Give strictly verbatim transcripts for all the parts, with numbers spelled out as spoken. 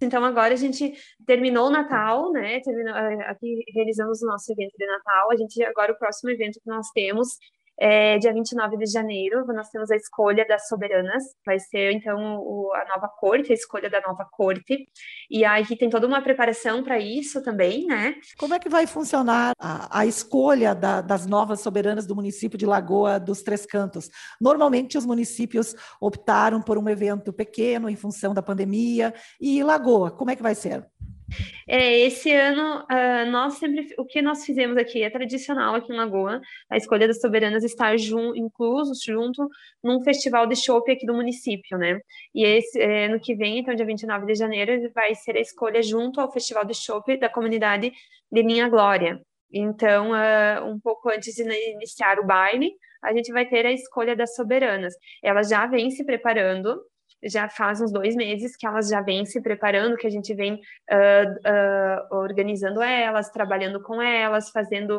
Então, agora a gente terminou o Natal, né? Terminou, aqui realizamos o nosso evento de Natal. A gente, agora, o próximo evento que nós temos é dia vinte e nove de janeiro. Nós temos a escolha das soberanas. Vai ser, então, o, a nova corte, a escolha da nova corte. E aí tem toda uma preparação para isso também, né? Como é que vai funcionar a, a escolha da, das novas soberanas do município de Lagoa dos Três Cantos? Normalmente, os municípios optaram por um evento pequeno em função da pandemia. E Lagoa, como é que vai ser? É, esse ano, uh, nós sempre, o que nós fizemos aqui é tradicional aqui em Lagoa, a escolha das soberanas estar jun, inclusos junto num festival de chopp aqui do município, né? E esse, é, no que vem, então, dia vinte e nove de janeiro, vai ser a escolha junto ao festival de chopp da comunidade de Minha Glória. Então, uh, um pouco antes de iniciar o baile, a gente vai ter a escolha das soberanas. Elas já vêm se preparando, já faz uns dois meses que elas já vêm se preparando, que a gente vem uh, uh, organizando elas, trabalhando com elas, fazendo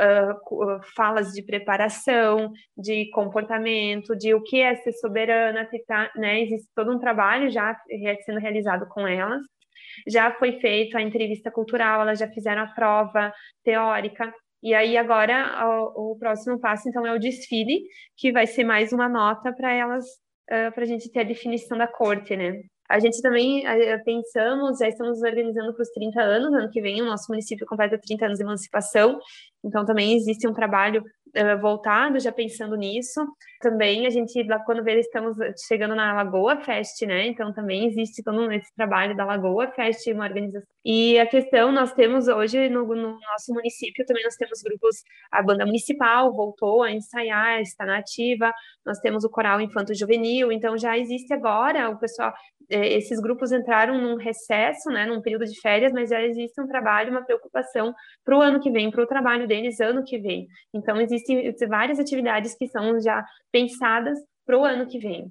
uh, falas de preparação, de comportamento, de o que é ser soberana, tá, né? Existe todo um trabalho já sendo realizado com elas. Já foi feita a entrevista cultural, elas já fizeram a prova teórica. E aí agora o, o próximo passo, então, é o desfile, que vai ser mais uma nota para elas, uh, para a gente ter a definição da corte, né? A gente também uh, pensamos, já estamos organizando para os trinta anos, ano que vem o nosso município completa trinta anos de emancipação, então também existe um trabalho uh, voltado, já pensando nisso. Também a gente, lá quando vê, estamos chegando na Lagoa Fest, né? Então também existe todo esse trabalho da Lagoa Fest, uma organização. E a questão, nós temos hoje no, no nosso município, também nós temos grupos, a banda municipal voltou a ensaiar, está na ativa, nós temos o coral infanto-juvenil, então já existe agora, o pessoal, esses grupos entraram num recesso, né, num período de férias, mas já existe um trabalho, uma preocupação para o ano que vem, para o trabalho deles ano que vem. Então existem várias atividades que são já pensadas para o ano que vem.